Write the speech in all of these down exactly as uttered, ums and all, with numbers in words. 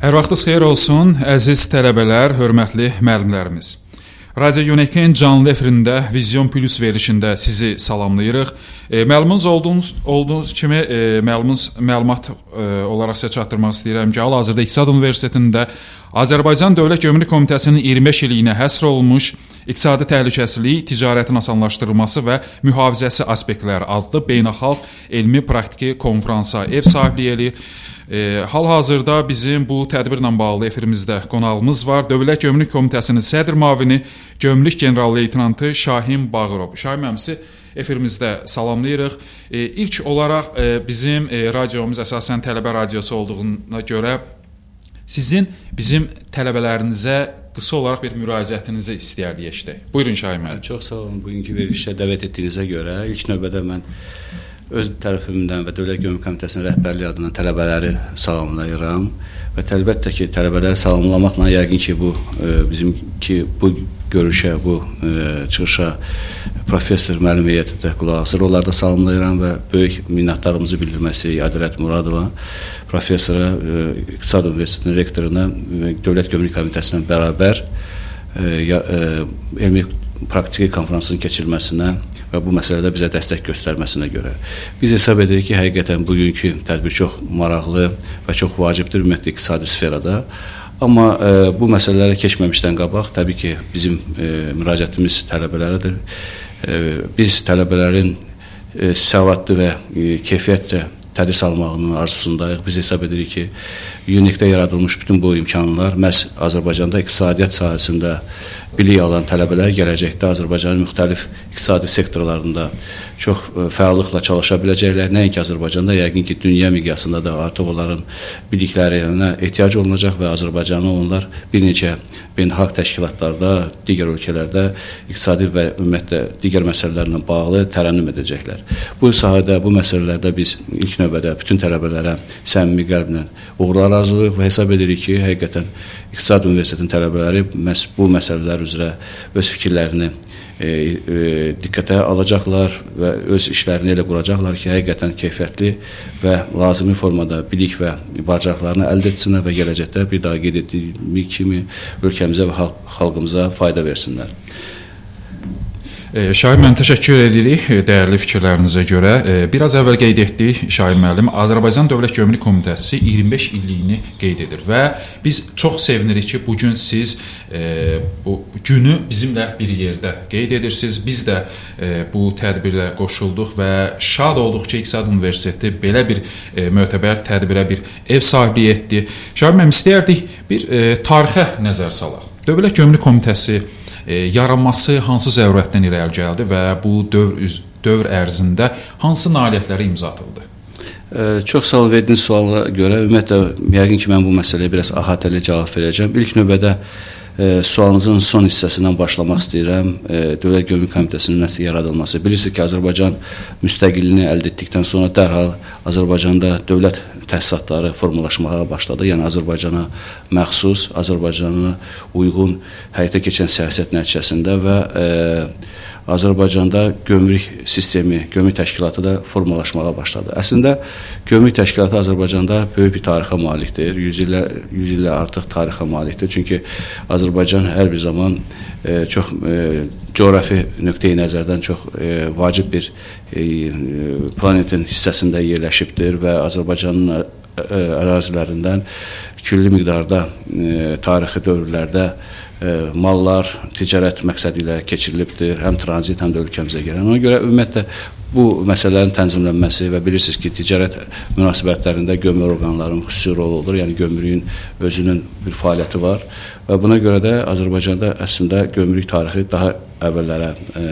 Hər vaxtınız xeyir olsun, əziz tələbələr, hörmətli müəllimlərimiz. Radio Unekin canlı efirində Vizyon Plus verilişində sizi salamlayırıq. E, məlumunuz olduğunuz, olduğunuz kimi e, məlumuz, məlumat e, olaraq sizə çatdırmaq istəyirəm ki, hal-hazırda İqtisad Universitetində Azərbaycan Dövlət Gömrük Komitəsinin iyirmi beş illiyinə həsr olunmuş İqtisadi Təhlükəsizlik, Ticarətin Asanlaşdırılması və Mühafizəsi aspektləri adlı beynəlxalq elmi praktiki konfransa ev sahibliyi eləyir. E, Hal-hazırda bizim bu tədbirlə bağlı efirimizdə qonağımız var. Dövlət Gömrük Komitəsinin sədr müavini, Gömrük General-Leytenantı Şahin Bağırov. Şahin müəllimimizi efirimizdə salamlayırıq. E, ilk olaraq e, bizim e, radiomuz əsasən tələbə radiosu olduğuna görə sizin bizim tələbələrinizə qısa olaraq bir müraciətinizi istəyərdik eşidək. Buyurun Şahin müəllim. Çox sağ olun. Bugünkü verilişə dəvət etdiyinizə görə ilk növbədə mən öz tərəfimdən və Dövlət Gömrük Komitəsinin rəhbərliyi adından tələbələri salamlayıram və əlbəttə ki, tələbələri salamlamaqla yəqin ki, bu e, bizimki bu görüşə, bu e, çıxışa professor müəllim heyəti də qulaq asır. Onları da salamlayıram və böyük minnətdarlığımızı bildirmək istəyirik Adilət Muradova, professora, e, İqtisad Universitetinin rektoruna və Dövlət Gömrük Komitəsindən bərabər e, ya, e, elmi praktiki konferansın keçirilməsinə və bu məsələdə bizə dəstək göstərməsinə görə. Biz hesab edirik ki, həqiqətən bugünkü tədbir çox maraqlı və çox vacibdir ümumiyyətlə iqtisadi sferada. Amma e, bu məsələlərə keçməmişdən qabaq, təbii ki, bizim e, müraciətimiz tələbələridir. E, biz tələbələrin e, savadlı və e, keyfiyyətcə tədris almağının arzusundayıq. Biz hesab edirik ki, UNİK-də yaradılmış bütün bu imkanlar məhz Azərbaycanda iqtisadiyyat sahəsində bilik alan tələbələr gələcəkdə Azərbaycanın müxtəlif iqtisadi sektorlarında çox fəallıqla çalışa biləcəklər. Nəinki Azərbaycanda, yəqin ki, dünya miqyasında da artıq onların biliklərinə ehtiyac olunacaq və Azərbaycanı onlar bir neçə beynəlxalq təşkilatlarda, digər ölkələrdə iqtisadi və ümumiyyətlə digər məsələlərlə bağlı tərənnüm edəcəklər. Bu sahədə, bu məsələlərdə biz ilk növbədə bütün tələbələrə səmimi qəlblə uğurlar arzulayırıq və hesab edirik ki, həqiqətən İqtisad Universitetinin tələbələri məhz bu məsələlər üzrə öz fikirlərini e, e, diqqətə alacaqlar və öz işlərini elə quracaqlar ki, həqiqətən keyfiyyətli və lazımi formada bilik və bacarıqlarını əldə etsinlər və gələcəkdə bir daha qeyd etdiyimiz kimi ölkəmizə və xalqımıza fayda versinlər. Şahin müəllim, təşəkkür edirik dəyərli fikirlərinizə görə. Biraz əvvəl qeyd etdik, Şahin müəllim, Azərbaycan Dövlət Gömrük Komitəsi iyirmi beş illiyini qeyd edir və biz çox sevinirik ki, bugün siz e, bu günü bizimlə bir yerdə qeyd edirsiniz. Biz də e, bu tədbirə qoşulduq və şad olduq ki, İqtisad Universiteti belə bir e, mötəbər tədbirə bir ev sahibliyi etdi. Şahin müəllim, istəyərdik bir e, tarixə nəzər salaq. Dövlət Gömrük Komitəsi E, yaranması hansı zərurətdən irəli gəldi və bu dövr, dövr ərzində hansı nailiyyətlərə imza atıldı? E, çox sağ olun verdiyiniz suala görə. Ümumiyyətlə, yəqin ki, mən bu məsələyə biraz əhatəli cavab verəcəm. İlk növbədə e, sualınızın son hissəsindən başlamaq istəyirəm. E, Dövlət Gömrük Komitəsinin nəsə yaradılması. Bilirsiniz ki, Azərbaycan müstəqilliyini əldə etdikdən sonra dərhal Azərbaycanda dövlət təsisatları formalaşmağa başladı. Yəni Azərbaycana məxsus, Azərbaycana uyğun həyata keçən siyasət nəticəsində və e, Azərbaycanda gömrük sistemi, gömrük təşkilatı da formalaşmağa başladı. Əslində gömrük təşkilatı Azərbaycanda böyük bir tarixə malikdir. yüz illə yüz illə artıq tarixə malikdir. Çünki Azərbaycan hər bir zaman e, çox e, coğrafi nöqteyi nəzərdən çox e, vacib bir e, planetin hissəsində yerləşibdir və Azərbaycanın ə, ə, ərazilərindən külli miqdarda e, tarixi dövrlərdə e, mallar ticarət məqsədi ilə keçirilibdir, həm tranzit, həm də ölkəmizə gələn. Ona görə ümumiyyətlə bu məsələlərin tənzimlənməsi və bilirsiniz ki, ticarət münasibətlərində gömrük orqanlarının xüsusi rolu olur, yəni gömrüyün özünün bir fəaliyyəti var və buna görə də Azərbaycanda əslində gömrük tarixi daha əvvəllərə e,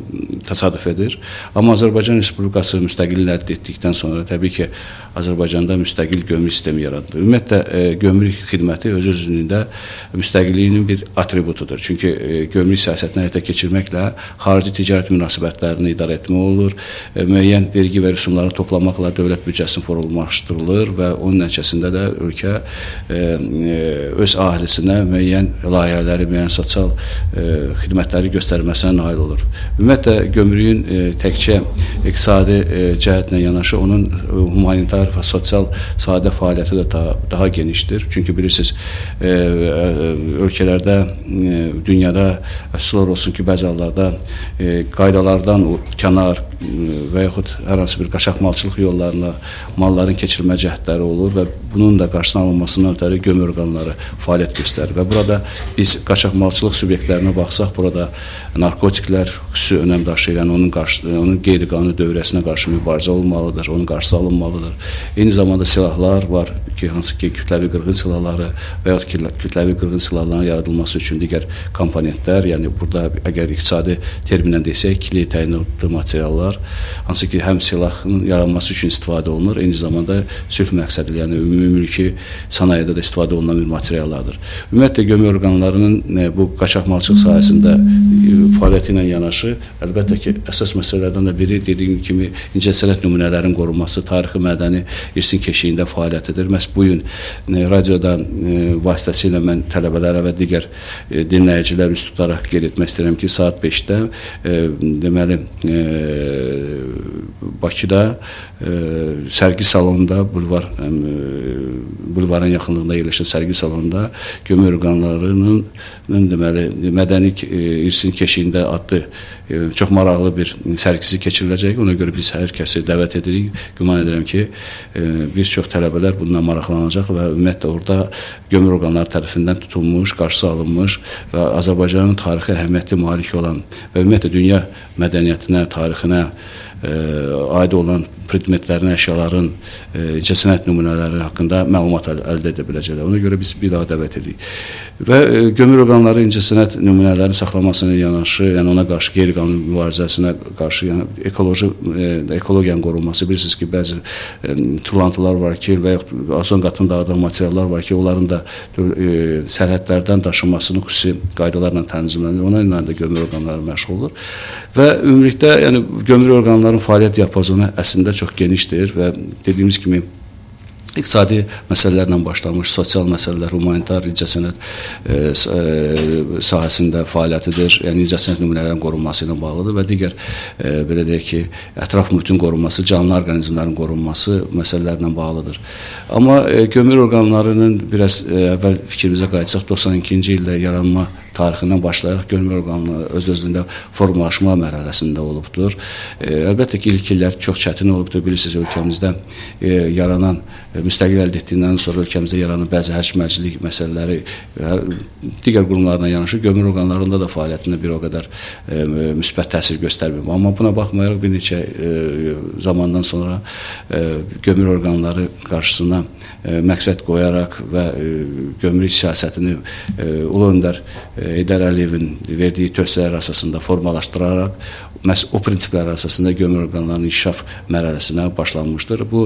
təsadüf edir. Amma Azərbaycan Respublikası müstəqilliyi əldə etdikdən sonra təbii ki, Azərbaycanda müstəqil gömrük sistemi yaradılır. Ümumiyyətlə, e, gömrük xidməti öz-özlüyündə müstəqilliyinin bir atributudur. Çünki e, gömrük siyasətini həyata keçirməklə xarici ticarət münasibətlərini idarə etmək olur, e, müəyyən vergi və rüsumları toplamaqla dövlət büdcəsi formalaşdırılır və onun nəticəsində də ölkə e, e, öz ahalisinə müəyyən layihələri, müəyyən sosial e, xidmətləri göstərməsinə nail olur. Ümumiyyətlə, gömrüyün e, təkcə iqtisadi e, cəhətlə yanaşı onun e, humanitar tələbələr və sosial sahədə fəaliyyəti də daha, daha genişdir. Çünki bilirsiniz, e, e, ölkələrdə, e, dünyada əfsuslar olsun ki, bəzi hallarda e, qaydalardan kənar e, və yaxud hər hansı bir qaçaqmalçılıq yollarına malların keçirilmə cəhdləri olur və bunun da qarşısına alınmasından ötəri gömrük orqanları fəaliyyət göstərir. Və burada biz qaçaqmalçılıq subyektlərinə baxsaq, burada narkotiklər xüsusi önəm daşıyır, yəni onun, qarşı, onun qeyri-qanuni dövrəsinə qarşı mübarizə olmalıdır, onun qarşısı alınmalıdır. Eyni zamanda silahlar var ki, hansı ki, kütləvi qırğın silahları və yaxud kütləvi qırğın silahların yaradılması üçün digər komponentlər, yəni burada əgər iqtisadi terminlə desək, ikili təyinatlı materiallar, hansı ki, həm silahın yaranması üçün istifadə olunur, eyni zamanda sülh məqsədilə, yəni ümumi mülki sanayidə də istifadə olunan bir materiallardır. Ümumiyyətlə, gömrük orqanlarının e, bu qaçaqmalçılıq sahəsində e, fəaliyyəti ilə yanaşı, əlbəttə ki, əsas məsələlərdən də biri, dediyim kimi, incəsənət nümunələrin qorunması, tarixi mədəni irsin keşiyində fəaliyyətidir. Məhz bu gün e, radioda e, vasitəsilə mən tələbələrə və digər e, dinləyicilər üst tutaraq qeyd etmək istəyirəm ki, saat beşdə e, deməli, e, Bakıda e, sərgi salonunda, bulvar, e, bulvarın yaxınlığında yerləşən sərgi salonunda gömrük orqanlarının deməli, mədəni e, irsin keşiyində adlı e, çox maraqlı bir sərgisi keçiriləcək. Ona görə biz hər kəsi dəvət edirik. Güman edirəm ki, e, bir çox tələbələr bundan maraqlanacaq və ümumiyyətlə orada gömrük orqanları tərəfindən tutulmuş, qarşısı alınmış və Azərbaycanın tarixi əhəmiyyətli malik olan və ümumiyyətlə dünya mədəniyyətinə, tarixinə e, aid olan predmetlərin, əşyaların, e, incəsənət nümunələri haqqında məlumat əl əldə edə biləcəklər. Ona görə biz bir daha dəvət edirik. Və e, gömrük orqanları incəsənət nümunələrinin saxlanmasına yanaşı, yəni ona qarşı qeyri-qanuni mübarizəsinə qarşı, yəni ekoloji, e, ekologiyanın qorunması, bilirsiniz ki, bəzi e, tullantılar var ki, və yaxud ozon qatında dağıdan materiallar var ki, onların da e, sərhədlərdən daşınmasını xüsusi qaydalarla tənzimlənir. Ona ilə də gömrük orqanları məşğul olur. Və ümumilikdə, yəni gömrük orqanlarının fəaliyyət diapazonu əslində çox genişdir və dediyimiz kimi iqtisadi məsələlərlə başlamış, sosial məsələlər, humanitar incəsənət e, e, sahəsində fəaliyyətidir, yəni incəsənət nümunələrinin qorunması ilə bağlıdır və digər, e, belə deyək ki, ətraf mühitin qorunması, canlı orqanizmlərin qorunması məsələlərlə bağlıdır. Amma e, gömrük orqanlarının biraz e, əvvəl fikrimizə qayıtsaq, doxsan ikinci ildə yaranma tarixindən başlayaraq gömrük orqanları öz-özlüyündə formalaşma mərhələsində olubdur. E, əlbəttə ki, ilk illər çox çətin olubdur. Bilirsiniz, ölkəmizdə e, yaranan, e, müstəqil əldə etdiyindən sonra ölkəmizdə yaranan bəzi hərcmərcilik məsələləri hər, digər qurumlarla yanaşı gömrük orqanlarında da fəaliyyətində bir o qədər e, müsbət təsir göstərmir. Amma buna baxmayaraq bir neçə e, zamandan sonra e, gömrük orqanları qarşısına e, məqsəd qoyaraq və e, gömrük siyasətini e, Ulu Öndər e, Heydər Əliyevin verdiyi tövsiyələr əsasında formalaşdıraraq məhz o prinsiplər əsasında gömrük orqanlarının inkişaf mərhələsinə başlanmışdır. Bu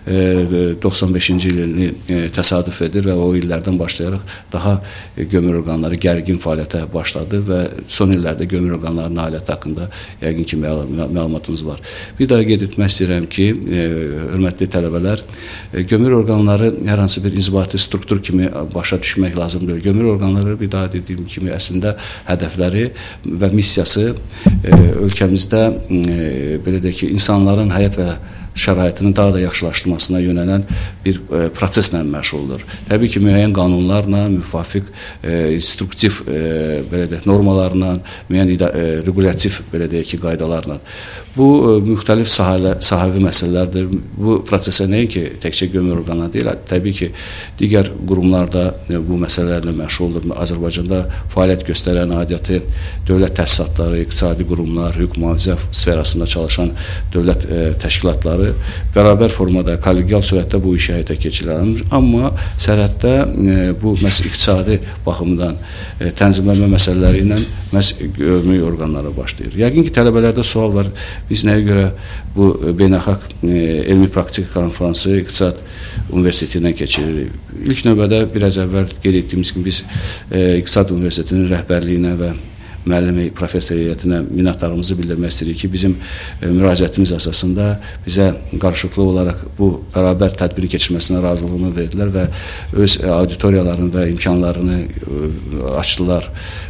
e, doxsan beşinci ilini e, təsadüf edir və o illərdən başlayaraq daha e, gömrük orqanları gərgin fəaliyyətə başladı və son illərdə gömrük orqanlarının nailiyyəti haqqında yəqin ki, məl məlumatınız var. Bir daha qeyd etmək istəyirəm ki, e, hörmətli tələbələr, e, gömrük orqanları hər hansı bir inzibati struktur kimi başa düşmək lazımdır. Gömrük orqanları bir daha dediyim kimi əslində hədəfləri və missiyası e, ölkəmizdə e, belə deyək ki, insanların həyat və şəraitinin daha da yaxşılaşdırmasına yönələn bir e, proseslə məşğuldur. Təbii ki, müəyyən qanunlarla, müvafiq e, instruktiv e, belə deyək, normalarla, müəyyən e, regulyativ belə deyək ki, qaydalarla. Bu e, müxtəlif sahələ, sahəvi məsələlərdir. Bu prosesə nəinki təkcə gömrük orqanları deyil, təbii ki, digər qurumlarda e, bu məsələlərlə məşğuldur. Azərbaycanda fəaliyyət göstərən aidiyyatı dövlət təsisatları, iqtisadi qurumlar, hüquq mühafizə sferasında çalışan dövlət e, təşkilatları bərabər formada, kollegial surətdə bu işi həyata keçirilir. Amma sərhəddə e, bu məhz iqtisadi baxımdan e, tənzimlənmə məsələləri ilə məhz gömrük orqanları başlayır. Yəqin ki, tələbələrdə sual var. Biz nəyə görə bu beynəlxalq e, elmi praktik konfransı İqtisad Universitetindən keçiririk? İlk növbədə biraz əvvəl qeyd etdiyimiz kimi biz e, İqtisad Universitetinin rəhbərliyinə və müəllimi professor heyətinə minnətdarlığımızı bildirmək istəyirik ki, bizim e, müraciətimiz əsasında bizə qarşılıqlı olaraq bu bərabər tədbirin keçirməsinə razılığını verdilər və öz e, auditoriyalarını və imkanlarını e, açdılar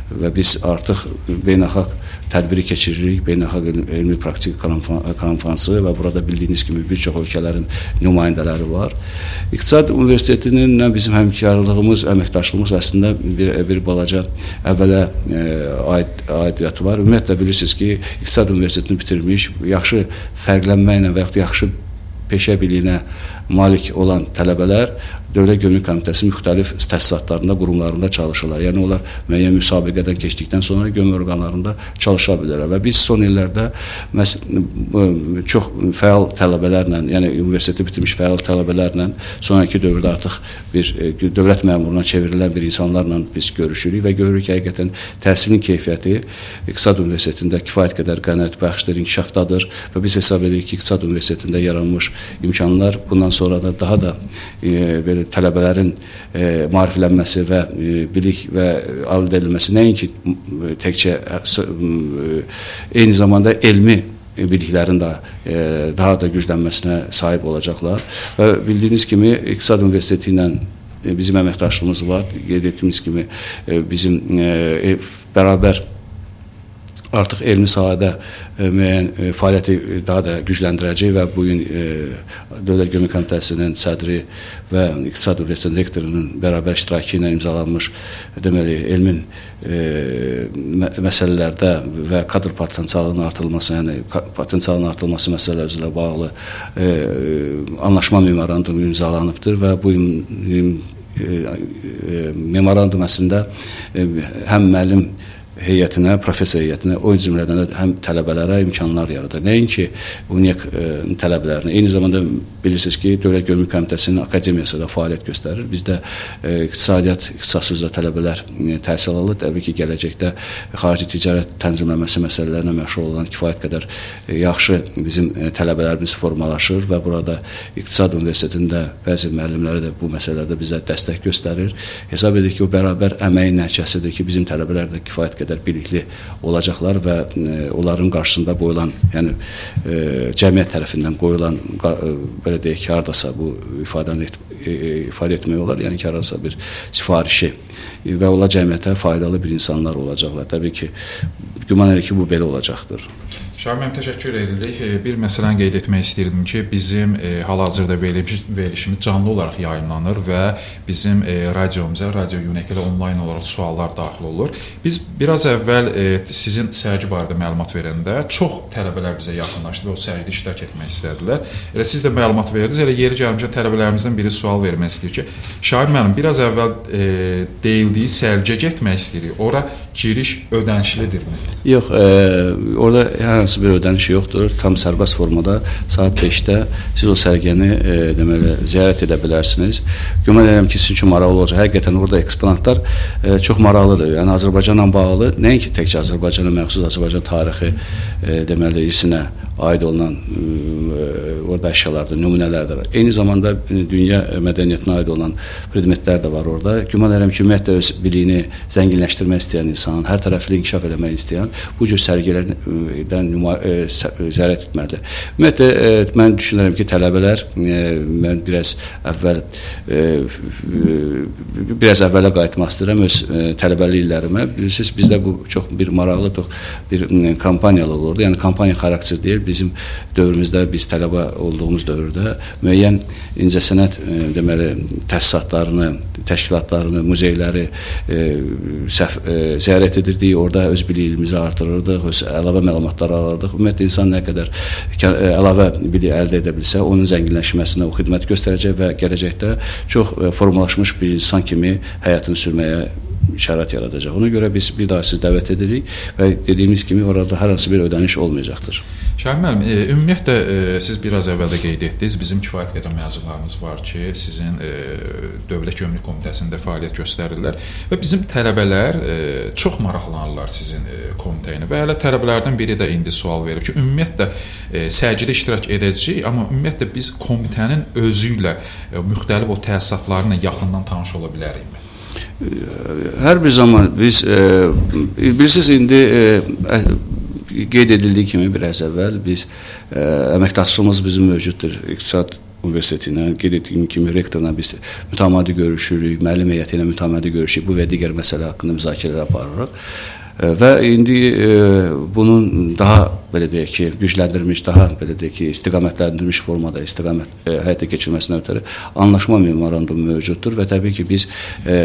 və biz artıq beynəlxalq tədbiri keçiririk, beynəlxalq elmi praktik konfransı və burada bildiyiniz kimi bir çox ölkələrin nümayəndələri var. İqtisad Universitetinin bizim həmkarlığımız, əməkdaşlığımız əslində bir, bir balaca əvvələ e, aid, aidiyyatı var. Ümumiyyətlə bilirsiniz ki, İqtisad Universitetini bitirmiş, yaxşı fərqlənməklə və yaxud yaxşı peşə biliyinə malik olan tələbələr Dövlət Gömrük Komitəsi müxtəlif təsisatlarında, qurumlarında çalışırlar. Yəni, onlar müəyyən müsabiqədən keçdikdən sonra gömrük orqanlarında çalışa bilirlər. Və biz son illərdə çox fəal tələbələrlə, yəni universiteti bitirmiş fəal tələbələrlə, sonraki dövrdə artıq bir dövlət məmuruna çevrilən bir insanlarla biz görüşürük və görürük ki, həqiqətən təhsilin keyfiyyəti İqtisad Universitetində kifayət qədər qənaətbəxşdir, inkişafdadır və biz hesab edirik ki, İqtisad Universitetində yaranmış imkanlar bundan sonra da daha da e, belə tələbələrin e, maariflənməsi və e, bilik və əldə edilməsi nəinki təkcə e, eyni zamanda elmi biliklərin də e, daha da güclənməsinə sahib olacaqlar. Və bildiyiniz kimi İqtisad Universiteti ilə e, bizim əməkdaşlığımız var. Qeyd etdiyimiz kimi e, bizim e, bərabər artıq elmi sahədə e, müəyyən e, fəaliyyəti daha da gücləndirəcək və bu gün e, Dövlət Gömrük Komitəsinin sədri və İqtisad Universitetinin rektorunun bərabər iştirakı ilə imzalanmış deməli, elmin e, mə məsələlərdə və kadr potensialının artırılması, yəni potensialının artırılması məsələləri ilə bağlı e, anlaşma memorandumu imzalanıbdır və bu e, e, memorandum əslində e, həm müəllim heyətinə, professor heyətinə, o cümlədən də həm tələbələrə imkanlar yaradır. Nəinki UNİEK e, tələbələrinə. Eyni zamanda bilirsiniz ki, Dövlət Gömrük Komitəsinin akademiyası da fəaliyyət göstərir. Bizdə e, iqtisadiyyat, ixtisası üzrə tələbələr e, təhsil alır. Təbii ki, gələcəkdə xarici ticarət tənzimləməsi məsələlərinə məşğul olan kifayət qədər e, yaxşı bizim e, tələbələrimiz formalaşır və burada İqtisad Universitetində bəzi müəllimləri də bu məsələlərdə bizə dəstək göstərir. Hesab edir ki, o bərabər əməyin nəticəsidir ki, bizim tələbələr də kifayət qədər bilikli olacaqlar və e, onların qarşısında qoyulan, yəni e, cəmiyyət tərəfindən qoyulan, e, belə deyək ki, hardasa bu ifadəni et, e, ifadə etmək olar, yəni ki, hardasa bir sifarişi e, və ola cəmiyyətə faydalı bir insanlar olacaqlar. Təbii ki, güman edir ki, bu belə olacaqdır. Şahin müəllim, təşəkkür edirik. Bir məsələni qeyd etmək istəyirdim ki, bizim e, hal-hazırda veriliş, verilişimiz canlı olaraq yayımlanır və bizim e, radiomuza, Radio UNİEK-ə onlayn olaraq suallar daxil olur. Biz biraz əvvəl e, sizin sərgi barədə məlumat verəndə çox tələbələr bizə yaxınlaşdı və o sərgidə iştirak etmək istədilər. Elə siz də məlumat verdiniz, elə yeri gəlmişən tələbələrimizdən biri sual vermək istəyir ki, Şahin müəllim, biraz əvvəl e, deyildiyi sərgiyə getmək istəyirik. Ora giriş ödənişlidirmi? Yox, e, orada hər hansı bir ödəniş yoxdur. Tam sərbəst formada saat beşdə siz o sərgəni e, deməli, ziyarət edə bilərsiniz. Güman edirəm ki, sizin üçün maraqlı olacaq. Həqiqətən orada eksponatlar e, çox maraqlıdır. Yəni Azərbaycanla bağlı, nəinki təkcə Azərbaycana məxsus Azərbaycan tarixi e, deməli, irsinə aid olunan e, orada əşyalardır, nümunələrdir. Eyni zamanda dünya mədəniyyətinə aid olan predmetlər də var orada. Güman edirəm ki, ümumiyyətlə öz biliyini zənginləşdirmək istəyən insan, hər tərəfli inkişaf eləmək istəyən bu cür sərgilərdən ziyarət etməlidir. Ümumiyyətlə, e, mən düşünürəm ki, tələbələr, e, mən biraz əvvəl e, biraz əvvələ qayıtmaq istəyirəm öz e, tələbəli illərimə. Bilirsiniz, bizdə bu çox bir maraqlı bir e, kampaniyalı olurdu. Yəni, kampaniya xarakter deyil. Bizim dövrümüzdə, biz tələbə olduğumuz dövrdə müəyyən incəsənət e, deməli, təsisatlarını, təşkilatlarını, muzeyləri e, səhv, e, ziyarət edirdik. Orada öz biliyimizi artırırdıq, öz əlavə məlumatlar alırdıq. Ümumiyyətlə, insan nə qədər əlavə bilik əldə edə bilsə, onun zənginləşməsinə o xidmət göstərəcək və gələcəkdə çox formalaşmış bir insan kimi həyatını sürməyə şərait yaradacaq. Ona görə biz bir daha sizi dəvət edirik və dediyimiz kimi orada hər hansı bir ödəniş olmayacaqdır. Şahin müəllim, e, ümumiyyətlə e, siz biraz əvvəl də qeyd etdiniz, bizim kifayət qədər məzunlarımız var ki, sizin e, Dövlət Gömrük Komitəsində fəaliyyət göstərirlər və bizim tələbələr e, çox maraqlanırlar sizin e, komitəyinə və hələ tələbələrdən biri də indi sual verir ki, ümumiyyətlə e, sərgidə iştirak edəcəyik, amma ümumiyyətlə biz komitənin özü ilə e, müxtəlif o təsisatlarla yaxından tanış ola bilərikmi? Hər bir zaman biz e, bilirsiniz, indi e, qeyd edildiyi kimi biraz əvvəl biz ə, əməkdaşlığımız bizim mövcuddur İqtisad Universiteti ilə, qeyd etdiyim kimi rektorla biz mütəmadi görüşürük, müəllim heyəti ilə mütəmadi görüşürük, bu və digər məsələ haqqında müzakirələr aparırıq. Və indi e, bunun daha belə deyək ki, gücləndirilmiş, daha belə deyək ki, istiqamətləndirilmiş formada istiqamət e, həyata keçirilməsinə ötürü anlaşma memorandumu mövcuddur və təbii ki, biz e,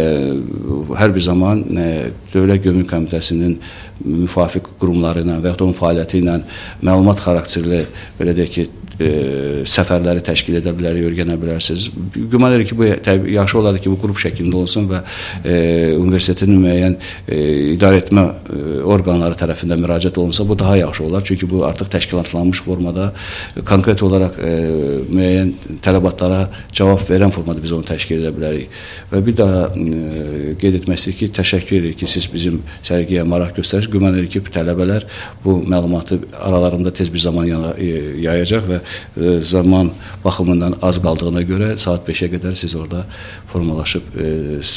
hər bir zaman e, Dövlət Gömrük Komitəsinin müvafiq qurumları ilə və ya onun fəaliyyəti ilə məlumat xarakterli belə deyək ki, E, səfərləri təşkil edə bilərik, öyrənə bilərsiniz. Güman edir ki, bu təbii, yaxşı olardı ki, bu qrup şəklində olsun və e, universitetin müəyyən e, idarə etmə e, orqanları tərəfindən müraciət olunsa, bu daha yaxşı olar. Çünki bu artıq təşkilatlanmış formada, e, konkret olaraq e, müəyyən tələbatlara cavab verən formada biz onu təşkil edə bilərik. Və bir daha e, qeyd etmək istəyir ki, təşəkkür edirik ki, siz bizim sərgiyə maraq göstərirsiniz. Güman edir ki, tələbələr bu məlumatı aralarında tez bir zaman yayacaq və zaman baxımından az qaldığına görə saat beşə qədər siz orada formalaşıb e,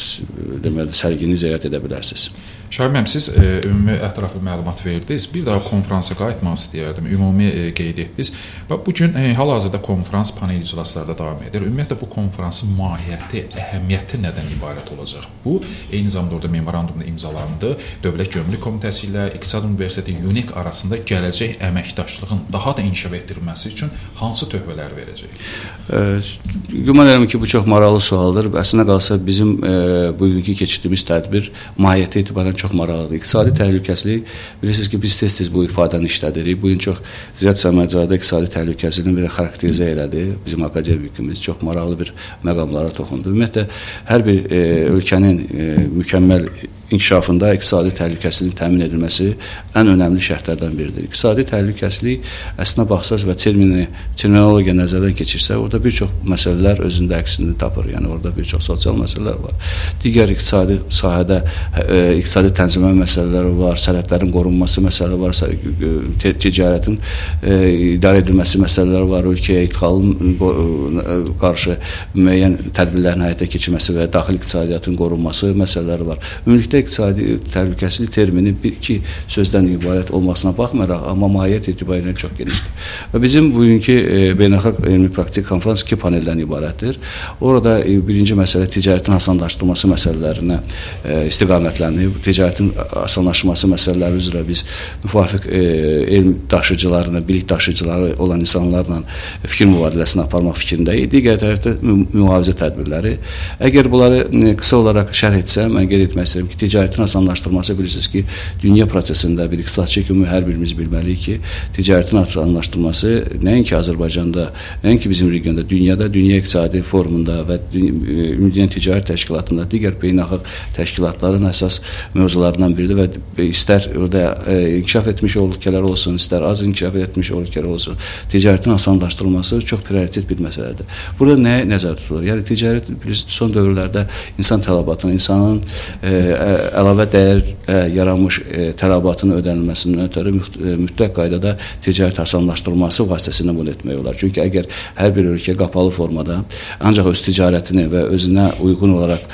deməli, sərgini ziyarət edə bilərsiniz. Şahin müəllim, siz e, ümumi ətraflı məlumat verdiniz. Bir daha konfransa qayıtmaq istəyərdim. Ümumi e, qeyd etdiniz. Və bugün e, hal-hazırda konfrans panel iclaslarda davam edir. Ümumiyyətlə bu konfransın mahiyyəti, əhəmiyyəti nədən ibarət olacaq? Bu eyni zamanda orada memorandumda imzalandı. Dövlət Gömrük Komitəsi ilə İqtisad Universiteti UNIK arasında gələcək əməkdaşlığın daha da inkişaf etdirilməsi üçün hansı töhfələr verəcək? E, güman edirəm ki, bu çox maraqlı sualdır. Əslində qalsa bizim e, bugünkü keçirdiyimiz tədbir mahiyyəti etibarən çox maraqlıdır. İqtisadi təhlükəsizlik, bilirsiniz ki, biz tez-tez bu ifadəni işlədirik. Bu gün çox Ziyad Səmədzadə iqtisadi təhlükəsizliyin bir xarakterizə elədi. Bizim akademikimiz çox maraqlı bir məqamlara toxundu. Ümumiyyətlə, hər bir e, ölkənin e, mükəmməl inkişafında iqtisadi təhlükəsizliyin təmin edilməsi ən önəmli şərtlərdən biridir. İqtisadi təhlükəsizlik əslində baxsaz və termini, terminologiya nəzərdən keçirsə, orada bir çox məsələlər özündə əksini tapır. Yəni orada bir çox sosial məsələlər var. Digər iqtisadi sahədə e, iqtisadi tənzimləmə məsələləri var, sərhədlərin qorunması məsələləri var, ticarətin e, idarə edilməsi məsələləri var, ölkəyə idxalın e, qarşı müəyyən tədbirlərin həyata keçirməsi və daxili iqtisadiyyatın qorunması məsələləri var. Ümumilikdə iqtisadi təhlükəsizlik termini bir-iki sözdən ibarət olmasına baxmayaraq, amma mahiyyət etibarilə çox genişdir. Və bizim bugünkü e, beynəlxalq elmi praktik konfrans iki paneldən ibarətdir. Orada e, birinci məsələ ticarətin asanlaşdırılması məsələlərinə e, istiqamətlənib. Ticarətin asanlaşması məsələləri üzrə biz müvafiq e, elm daşıyıcılarına, bilik daşıyıcıları olan insanlarla fikir mübadiləsini aparmaq fikrindəyik. Digər tərəfdə mühafizə tədbirləri. Əgər bunları e, qısa olaraq şərh etsəm, mən qeyd etmək istəyirəm ki, ticarətin asanlaşdırılması bilirsiniz ki, dünya prosesində bir iqtisadçı kimi hər birimiz bilməliyik ki, ticarətin asanlaşdırılması nəinki Azərbaycanda, nəinki bizim regionda, dünyada, dünya iqtisadi forumunda və Ümumdünya Ticarət Təşkilatında digər beynəlxalq təşkilatların əsas mövzularından biridir və istər orada e, inkişaf etmiş ölkələr olsun, istər az inkişaf etmiş ölkələr olsun, ticarətin asanlaşdırılması çox prioritet bir məsələdir. Burada nə nəzərdə tutulur? Yəni ticarət son dövrlərdə insan tələbatının, insanın e, əlavə dəyər e, yaranmış e, tələbatının ödənilməsindən ötürü mütləq qaydada ticarət asanlaşdırılması vasitəsilə bunu etmək olar. Çünki əgər hər bir ölkə qapalı formada ancaq öz ticarətini və özünə uyğun olaraq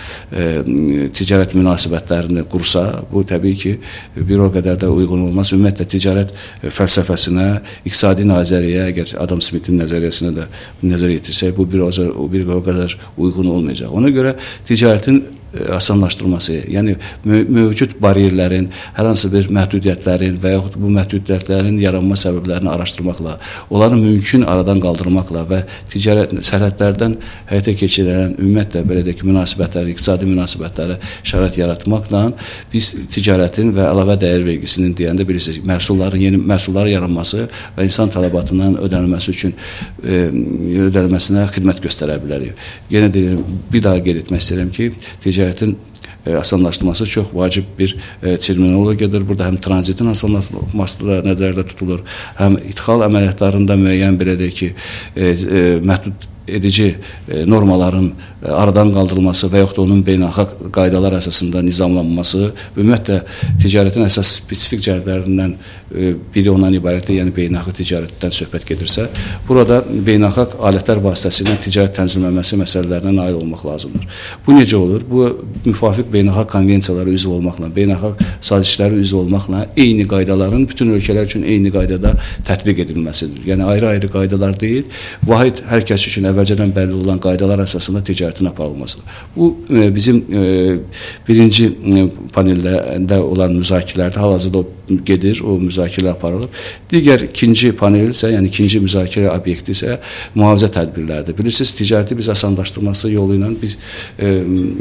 e, ticarət münasibətlərini qursa, bu təbii ki, bir o qədər də uyğun olmaz. Ümumiyyətlə, ticarət fəlsəfəsinə, iqtisadi nazəriyə, əgər Adam Smithin nəzəriyyəsinə də nəzər yetirsək, bu bir o, bir o qədər uyğun olmayacaq. Ona görə ticarətin asanlaşdırılması, yəni mövcud bariyerlərin, hər hansı bir məhdudiyyətlərin və yaxud bu məhdudiyyətlərin yaranma səbəblərini araşdırmaqla, onları mümkün aradan qaldırmaqla və ticarət sərhədlərdən həyata keçirilən ümumiyyətlə belə deyək ki, münasibətləri, iqtisadi münasibətləri şərait yaratmaqla biz ticarətin və əlavə dəyər vergisinin deyəndə bilirsiniz, məhsulların, yeni məhsulların yaranması və insan tələbatından ödənilməsi üçün e, ödənilməsinə xidmət göstərə bilərik. Yenə deyirəm, bir daha qeyd etmək istəyirəm ki, ticarətin e, asanlaşdırılması çox vacib bir e, terminologiyadır. Burada həm tranzitin asanlaşdırılması da nəzərdə tutulur, həm idxal əməliyyatlarında müəyyən belə deyək ki, e, e, məhdud edici e, normaların e, aradan qaldırılması və yaxud da onun beynəlxalq qaydalar əsasında nizamlanması, ümumiyyətlə ticarətin əsas spesifik cəhətlərindən e, biri ondan ibarətdir, yəni beynəlxalq ticarətdən söhbət gedirsə, burada beynəlxalq alətlər vasitəsilə ticarət tənzimlənməsi məsələlərinə nail olmaq lazımdır. Bu necə olur? Bu müvafiq beynəlxalq konvensiyalara üzv olmaqla, beynəlxalq sazişlərə üzv olmaqla eyni qaydaların bütün ölkələr üçün eyni qaydada tətbiq edilməsidir. Yəni ayrı-ayrı qaydalar deyil, vahid hər kəs üçün əvvəl əvvəlcədən bəlli olan qaydalar əsasında ticarətin aparılmasıdır. Bu e, bizim e, birinci e, paneldə olan müzakirələrdə hal-hazırda gedir, o müzakirələr aparılır. Digər ikinci panel isə, yəni ikinci müzakirə obyekti isə mühafizə tədbirləridir. Bilirsiniz, ticarəti biz asanlaşdırması yolu ilə biz e,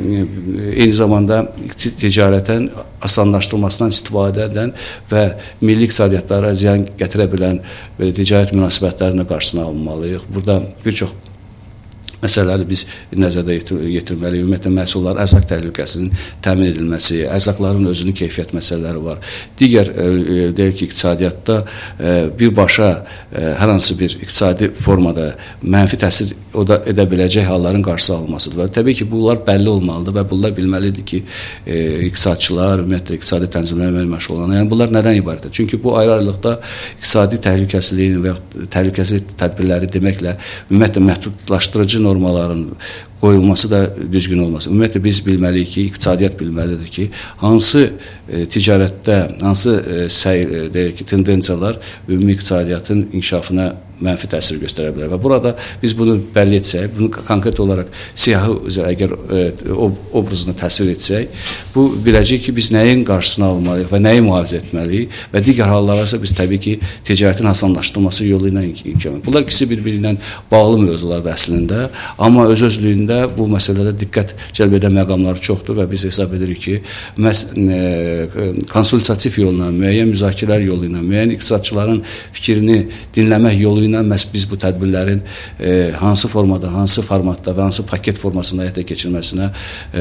eyni zamanda ticarətin asanlaşdırılmasından istifadə edən və milli iqtisadiyyatlara ziyan gətirə bilən belə ticarət münasibətlərinin qarşısını almalıyıq. Burada bir çox məsələləri biz nəzərdə yetirməliyik. Ümumiyyətlə, məhsulların ərzaq təhlükəsinin təmin edilməsi, ərzaqların özünün keyfiyyət məsələləri var. Digər, e, deyək ki, iqtisadiyyatda e, birbaşa e, hər hansı bir iqtisadi formada mənfi təsir edə biləcək halların qarşısı alınmasıdır. Və təbii ki, bunlar bəlli olmalıdır və bunlar bilməlidir ki, e, iqtisadçılar, ümumiyyətlə, iqtisadi tənzimləməyə məşğul olan, yəni bunlar nədən ibarətdir? Çünki bu ayrı-ayrılıqda iqtisadi təhlükəsizliyin və təhlükəsizlik tədbirləri deməklə ümumiyyətlə məhdudlaşdırıcı normaların qoyulması da düzgün olması. Ümumiyyətlə biz bilməliyik ki, iqtisadiyyat bilməlidir ki, hansı e, ticarətdə, hansı e, səy, e, deyək ki, tendensiyalar ümumi iqtisadiyyatın inkişafına mənfi təsir göstərə bilər. Və burada biz bunu bəlli etsək, bunu konkret olaraq siyahı üzrə əgər e, obrazını təsvir etsək, bu biləcək ki, biz nəyin qarşısını almalıyıq və nəyi mühafizə etməliyik və digər hallara isə biz təbii ki, ticarətin asanlaşdırılması yolu ilə imkan. Bunlar ikisi bir-biriyle bağlı mövzulardır əslində, amma öz-özlüyündə bu məsələdə diqqət cəlb edən məqamları çoxdur və biz hesab edirik ki, məhz e, konsultativ yolla, müəyyən müzakirələr yolu ilə, müəyyən iqtisadçıların fikrini dinləmək yolu ilə məhz biz bu tədbirlərin e, hansı formada, hansı formatda və hansı paket formasında həyata keçirilməsinə e,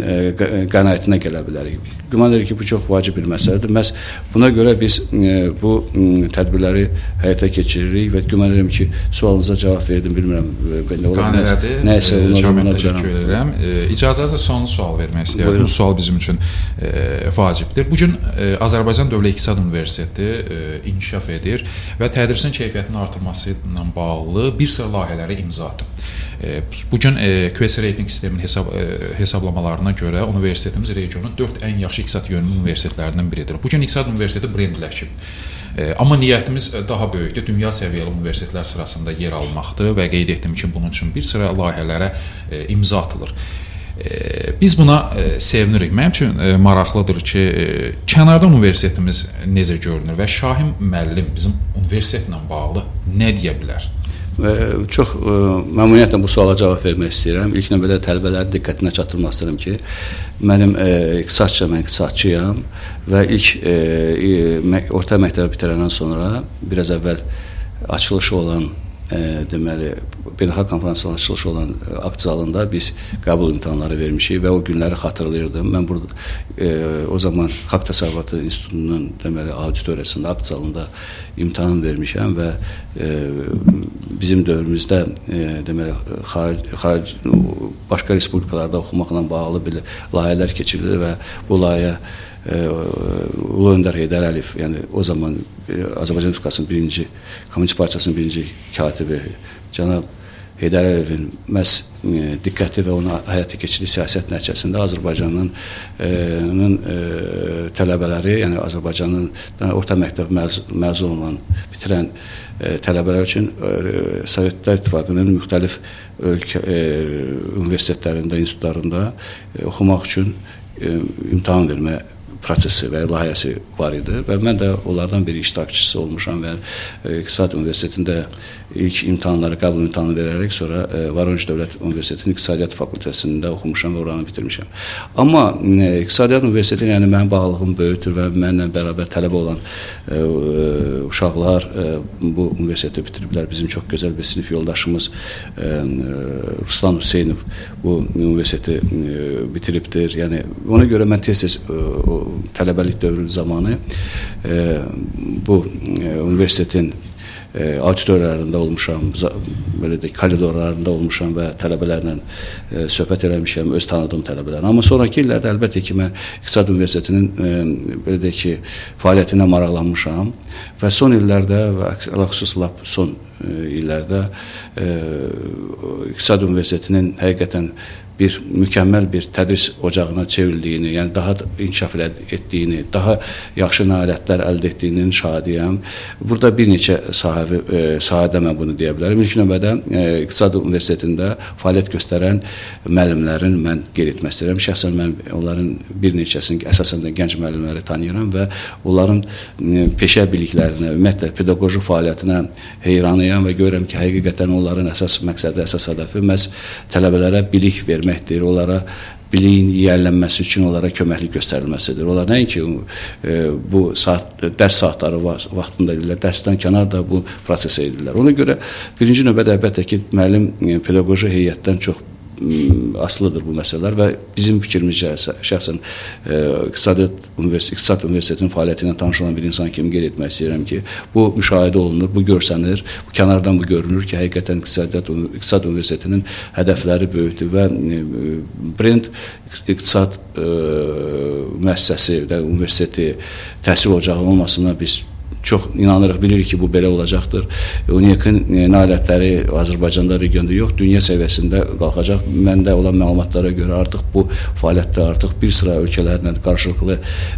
e, qənaətinə gələ bilərik. Güman edir ki, bu çox vacib bir məsələdir. Məhz buna görə biz e, bu e, tədbirləri həyata keçiririk və güman edirəm ki, sualınıza cavab verdim, bilmirəm. Qanəlidir. Nəysə, Şamil, təşəkkür edirəm. E, icazənizlə son sual vermək istəyirəm. Bu sual bizim üçün e, vacibdir. Bugün e, Azərbaycan Dövlət İqtisad Universiteti e, inkişaf edir və tədrisin keyfiyyətini artırması ilə bağlı bir sıra layihələrə imza atıb. Bugün Q S reyting sisteminin hesab, hesablamalarına görə universitetimiz regionun dörd ən yaxşı iqtisad yönümlü universitetlərindən biridir. Bugün İqtisad Universiteti brendləşib. Amma niyyətimiz daha böyükdür. Dünya səviyyəli universitetlər sırasında yer almaqdır və qeyd etdim ki, bunun üçün bir sıra layihələrə imza atılır. Biz buna sevinirik. Mənim üçün maraqlıdır ki, kənarda universitetimiz necə görünür və Şahin müəllim bizim universitetlə bağlı nə deyə bilər? Çox ə, məmnuniyyətlə bu suala cavab vermək istəyirəm. İlk növbədə tələbələrin diqqətinə çatdırmaq istəyirəm ki, mənim ə, iqtisadçı, mən iqtisadçıyam və ilk ə, ə, orta məktəbi bitirəndən sonra biraz əvvəl açılışı olan ə, deməli, beynəlxalq konferansın açılışı olan akt zalında biz qəbul imtahanları vermişik və o günləri xatırlayırdım. Mən burada e, o zaman Xalq Təsərrüfatı İnstitutunun deməli auditoriyasında akt zalında imtahan vermişəm və e, bizim dövrümüzdə e, deməli xaric, xaric başqa respublikalarda oxumaqla bağlı belə layihələr keçirilir və bu layihə e, Ulu Öndər Heydər Əliyev, yəni o zaman e, Azərbaycan Respublikasının birinci Kommunist Partiyasının birinci katibi cənab Heydər Əliyevin məhz e, diqqəti və ona həyata keçirdiyi siyasət nəticəsində Azərbaycanın e, e, tələbələri, yəni Azərbaycanın orta məktəb məz, məzun olan, bitirən e, tələbələr üçün e, Sovetlər İttifaqının müxtəlif ölkə, e, universitetlərində, institutlarında e, oxumaq üçün e, imtahan vermə prosesi və layihəsi var idi və mən də onlardan biri iştirakçısı olmuşam və e, İqtisad Universitetində ilk imtahanları, qəbul imtahanı verərək sonra e, Voronezh Dövlət Universitetinin İqtisadiyyat Fakültəsində oxumuşam və oranı bitirmişəm. Amma e, İqtisadiyyat Universiteti, yəni mənim bağlılığım böyükdür və mənimlə bərabər tələbə olan e, uşaqlar e, bu universiteti bitiriblər. Bizim çox gözəl bir sinif yoldaşımız e, Ruslan Hüseynov bu universiteti e, bitiribdir. Yəni ona görə mən tez-tez e, o tələbəlik dövrü zamanı e, bu e, universitetin e, auditoriyalarında olmuşam, belə də koridorlarında olmuşam və tələbələrlə e, söhbət eləmişəm, öz tanıdığım tələbələrlə. Amma sonraki illərdə əlbəttə ki, mən İqtisad Universitetinin e, belə də ki, fəaliyyətinə maraqlanmışam və son illərdə və xüsus lap son e, illərdə e, İqtisad Universitetinin həqiqətən bir mükəmməl bir tədris ocağına çevrildiyini, yəni daha inkişaf etdiyini, daha yaxşı nailiyyətlər əldə etdiyinin şahidiyəm. Burada bir neçə sahəvi, e, sahədə mən bunu deyə bilərəm. İlk növbədə e, İqtisad Universitetində fəaliyyət göstərən müəllimlərin mən qeyd etmək istəyirəm. Şəxsən mən onların bir neçəsini, əsasən də gənc müəllimləri tanıyıram və onların e, peşə biliklərinə, ümumiyyətlə pedaqoji fəaliyyətinə heyranıyam və görürəm ki, həqiqətən onların əsas məqsədi, əsas hədəfi məhz tələbələrə bilik verməkdir, onlara biliyin yiyələnməsi üçün onlara köməklik göstərilməsidir. Onlar nəinki e, bu saat, dərs saatları vaxtında edirlər, dərsdən kənar da bu prosesə edirlər. Ona görə birinci növbədə əlbəttə ki, müəllim e, pedaqoji heyətdən çox asılıdır bu məsələlər və bizim fikrimizcə şəxsən e, İqtisadiyyat Universitet, İqtisad Universitetinin fəaliyyəti ilə tanış olan bir insan kimi qeyd etmək istəyirəm ki, bu müşahidə olunur, bu görsənir, bu kənardan bu görünür ki, həqiqətən İqtisadiyyat İqtisad Universitetinin hədəfləri böyükdür və e, Brent İqtisad e, müəssisəsi və universiteti təhsil ocağı olmasına biz çox inanırıq, bilirik ki, bu belə olacaqdır. UNİEK-in nailiyyətləri Azərbaycanda, regionda yox, dünya səviyyəsində qalxacaq. Məndə olan məlumatlara görə artıq bu fəaliyyətdə artıq bir sıra ölkələrlə qarşılıqlı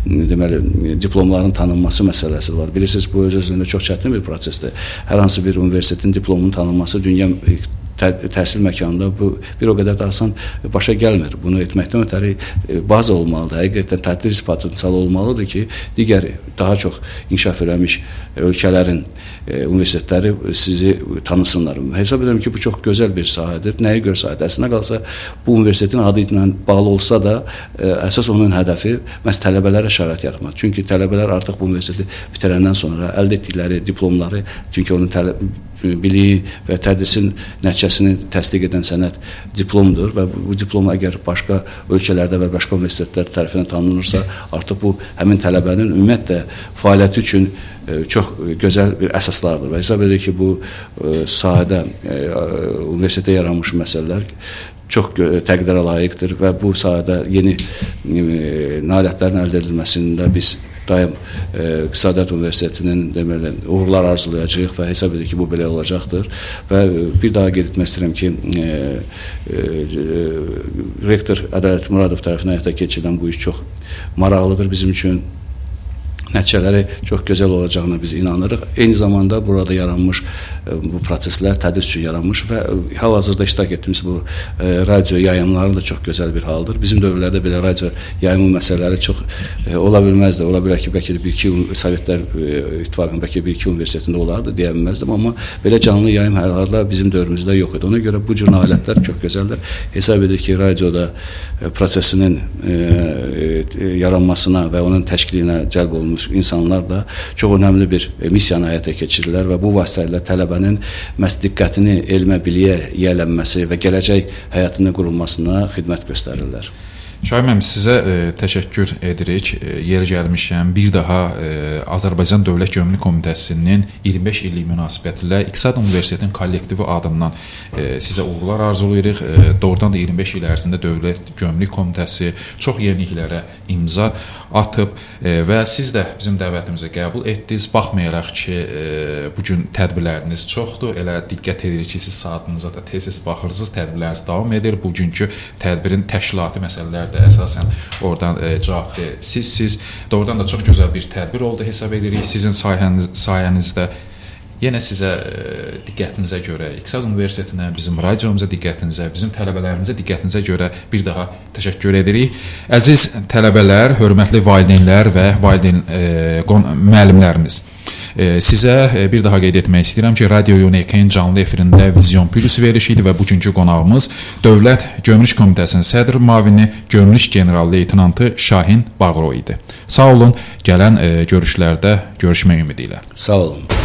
deməli diplomların tanınması məsələsi var. Bilirsiniz, bu öz-özlüyündə çox çətin bir prosesdir. Hər hansı bir universitetin diplomunun tanınması dünya təhsil məkanında bu bir o qədər də asan başa gəlmir. Bunu etməkdən ötəri baza olmalıdır. Həqiqətən tədris potensialı olmalıdır ki, digər daha çox inkişaf eləmiş ölkələrin e, universitetləri sizi tanısınlar. Hesab edirəm ki, bu çox gözəl bir sahədir. Nəyə görə sahədir? Əslində qalsa, bu universitetin adı ilə bağlı olsa da, e, əsas onun hədəfi məhz tələbələrə şərait yaratmaq. Çünki tələbələr artıq bu universiteti bitirəndən sonra əldə etdikləri diplomları, çünki onun tələb biliyi və tədrisin nəticəsini təsdiq edən sənəd diplomdur və bu diplom əgər başqa ölkələrdə və başqa universitetlər tərəfindən tanınırsa, artıq bu həmin tələbənin ümumiyyətlə fəaliyyəti üçün çox gözəl bir əsaslardır və hesab edir ki, bu sahədə universitetə yaranmış məsələlər çox təqdirə layiqdir və bu sahədə yeni nailiyyətlərin əldə edilməsində biz daim e, İqtisadiyyat Universitetinin deməli, uğurlar arzulayacağıq və hesab edir ki, bu belə olacaqdır. Və bir daha qeyd etmək istəyirəm ki, e, e, rektor Ədalət Muradov tərəfindən həyata keçirilən bu iş çox maraqlıdır bizim üçün. Nəticələri çox gözəl olacağına biz inanırıq. Eyni zamanda burada yaranmış e, bu proseslər tədris üçün yaranmış və hal-hazırda iştirak etdiyimiz bu e, radio yayımları da çox gözəl bir haldır. Bizim dövrlərdə belə radio yayımı məsələləri çox e, ola bilməzdi. Ola bilər ki, bəlkə də bir-iki Sovetlər e, İttifaqının bəlkə bir-iki universitetində olardı, deyə bilməzdim, amma belə canlı yayım hal-hazırda bizim dövrümüzdə yox idi. Ona görə bu cür nailiyyətlər çox gözəldir. Hesab edir ki, radioda e, prosesinin e, e, yaranmasına və onun təşkilinə cəlb olunmuş insanlar da çox önəmli bir missiyanı həyata keçirirlər və bu vasitə ilə tələbənin məhz diqqətini elmə, biliyə yiyələnməsi və gələcək həyatının qurulmasına xidmət göstərirlər. Şahin müəllim, sizə e, təşəkkür edirik. E, yeri gəlmişkən bir daha e, Azərbaycan Dövlət Gömrük Komitəsinin iyirmi beş illik münasibəti ilə İqtisad Universitetinin kollektivi adından e, sizə uğurlar arzulayırıq. E, doğrudan da iyirmi beş il ərzində Dövlət Gömrük Komitəsi çox yeniliklərə imza atıb e, və siz də bizim dəvətimizi qəbul etdiniz. Baxmayaraq ki, e, bu gün tədbirləriniz çoxdur. Elə diqqət edirik ki, siz saatınıza da tez-tez baxırsınız, tədbirləriniz davam edir. Bugünkü tədbirin təşkilati məsələləri də əsasən oradan e, cavabdır. Siz, siz doğrudan da çox gözəl bir tədbir oldu hesab edirik. Sizin sayəniz, sayənizdə yenə sizə e, diqqətinizə görə, İqtisad Universitetinə, bizim radiomuza diqqətinizə, bizim tələbələrimizə diqqətinizə görə bir daha təşəkkür edirik. Əziz tələbələr, hörmətli valideynlər və valideyn e, müəllimlərimiz. Sizə bir daha qeyd etmək istəyirəm ki, Radio UNİEK-in canlı efirində Vizyon Plus verilişi idi və bugünkü qonağımız Dövlət Gömrük Komitəsinin sədr müavini Gömrük general-leytenantı Şahin Bağırov idi. Sağ olun, gələn görüşlərdə görüşmək ümidi ilə. Sağ olun.